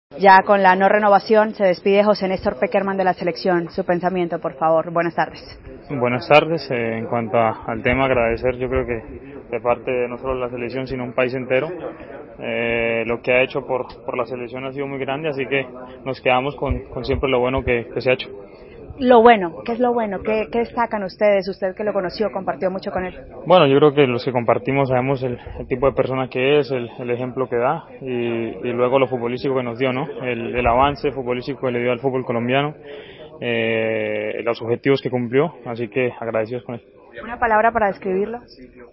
Ya con la no renovación se despide José Néstor Pekerman de la selección. Su pensamiento, por favor. Buenas tardes. Buenas tardes. En cuanto al tema, agradecer, yo creo que de parte de no solo la selección, sino un país entero, lo que ha hecho por la selección ha sido muy grande, así que nos quedamos con siempre lo bueno que se ha hecho. Lo bueno, ¿qué es lo bueno? ¿Qué destacan ustedes? Usted que lo conoció, compartió mucho con él. Bueno, yo creo que los que compartimos sabemos el tipo de persona que es, el ejemplo que da y luego lo futbolístico que nos dio, ¿no? El avance futbolístico que le dio al fútbol colombiano, los objetivos que cumplió, así que agradecidos con él. ¿Una palabra para describirlo?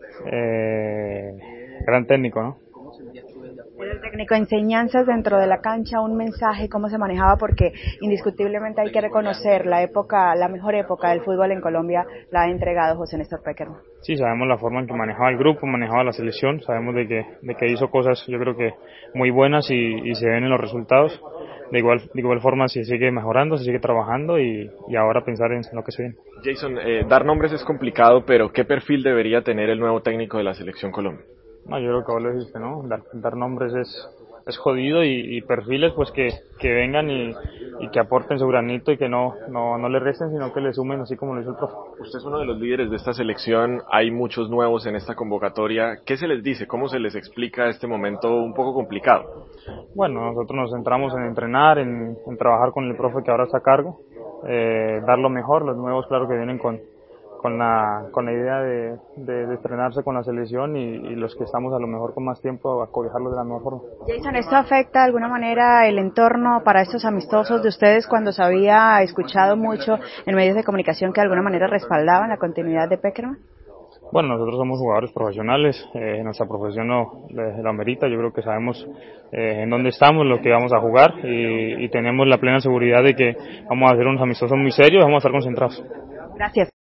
Gran técnico, ¿no? Era el técnico, enseñanzas dentro de la cancha, un mensaje, cómo se manejaba, porque indiscutiblemente hay que reconocer la mejor época del fútbol en Colombia la ha entregado José Néstor Pekerman. Sí, sabemos la forma en que manejaba el grupo, manejaba la selección, sabemos de que hizo cosas, yo creo que muy buenas y se ven en los resultados. De igual forma se sigue mejorando, se sigue trabajando y ahora pensar en lo que se viene. Jason, dar nombres es complicado, pero ¿qué perfil debería tener el nuevo técnico de la Selección Colombia? No, yo creo que vos lo dijiste, ¿no? Dar nombres es jodido y perfiles pues que vengan y que aporten su granito y que no le resten, sino que le sumen, así como lo hizo el profe. Usted es uno de los líderes de esta selección, hay muchos nuevos en esta convocatoria. ¿Qué se les dice? ¿Cómo se les explica este momento un poco complicado? Bueno, nosotros nos centramos en entrenar, en trabajar con el profe que ahora está a cargo, dar lo mejor, los nuevos claro que vienen con la idea de estrenarse con la selección y los que estamos a lo mejor con más tiempo a cobijarlos de la mejor forma. Jason, ¿esto afecta de alguna manera el entorno para estos amistosos de ustedes cuando se había escuchado mucho en medios de comunicación que de alguna manera respaldaban la continuidad de Pekerman? Bueno, nosotros somos jugadores profesionales, nuestra profesión lo amerita, yo creo que sabemos en dónde estamos, lo que vamos a jugar y tenemos la plena seguridad de que vamos a hacer unos amistosos muy serios y vamos a estar concentrados. Gracias.